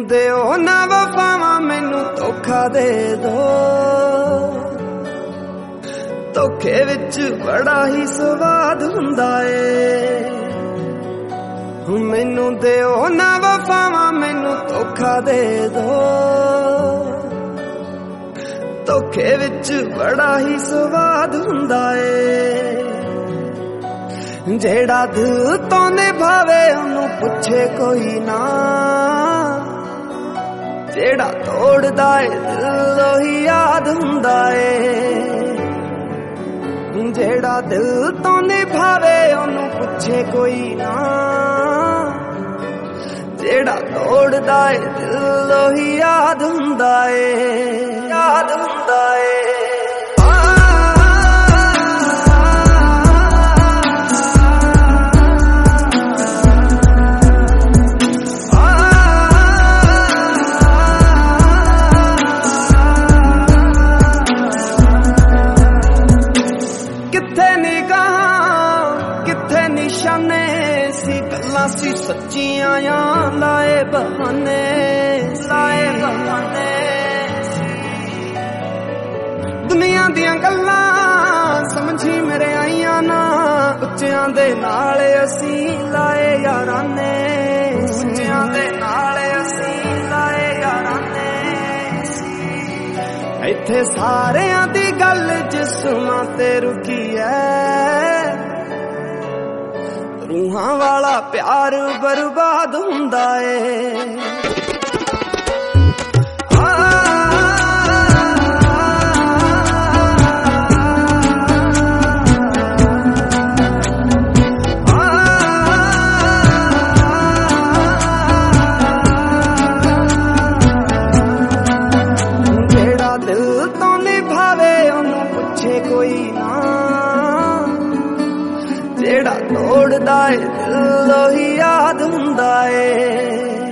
ਦਿਓ ਨਾ ਵਫਾਵਾਂ ਮੈਨੂੰ ਧੋਖਾ ਦੇ ਦੋ। ਧੋਖੇ ਵਿੱਚ ਬੜਾ ਹੀ ਸਵਾਦ ਹੁੰਦਾ ਏ। ਮੈਨੂੰ ਦਿਓ ਨਾ ਵਫਾਵਾਂ ਮੈਨੂੰ ਧੋਖਾ ਦੇ ਦੋ। ਧੋਖੇ ਵਿੱਚ ਬੜਾ ਹੀ ਸਵਾਦ ਹੁੰਦਾ ਏ। ਜਿਹੜਾ ਦਿਲ ਤੋਂ ਨਿਭਾਵੇ ਉਹਨੂੰ ਪੁੱਛੇ ਕੋਈ ਨਾ। ਜਿਹੜਾ ਤੋੜਦਾ ਏ ਦਿਲ ਉਹੀ ਯਾਦ ਹੁੰਦਾ ਏ। ਜਿਹੜਾ ਦਿਲ ਤੋਂ ਨਿਭਾਵੇ ਉਹਨੂੰ ਪੁੱਛੇ ਕੋਈ ਨਾ। ਜਿਹੜਾ ਤੋੜਦਾ ਏ ਦਿਲ ਉਹੀ ਯਾਦ ਹੁੰਦਾ ਏ। ਯਾਦ ਹੁੰਦਾ ਏ। ਨਿਸ਼ਾਨੇ ਸੀ ਗੱਲਾਂ ਸੀ ਸੱਚੀਆਂ ਆ ਲਾਏ ਬਹਾਨੇ। ਲਾਏ ਬਹਾਨੇ ਦੁਨੀਆ ਦੀਆਂ ਗੱਲਾਂ ਸਮਝੀ ਮੇਰੇ ਆਈਆਂ ਨਾ। ਉੱਚਿਆਂ ਦੇ ਨਾਲ ਅਸੀਂ ਲਾਏ ਯਾਰਾਨੇ। ਉੱਚਿਆਂ ਦੇ ਨਾਲ ਅਸੀਂ ਲਾਏ ਯਾਰਾਨੇ। ਇੱਥੇ ਸਾਰਿਆਂ ਦੀ ਗੱਲ ਜਿਸਮਾਂ ਤੇ ਰੁਕੀ ਐ। ਰੂਹਾਂ ਵਾਲਾ ਪਿਆਰ ਬਰਬਾਦ ਹੁੰਦਾ ਏ। ਜਿਹੜਾ ਦਿਲ ਤੋਂ ਨਿਭਾਵੇ ਉਹਨੂੰ ਪੁੱਛੇ ਕੋਈ ਨਾ। ਜਿਹੜਾ ਤੋੜਦਾ ਏ ਦਿਲ ਉਹੀ ਯਾਦ ਹੁੰਦਾ ਏ।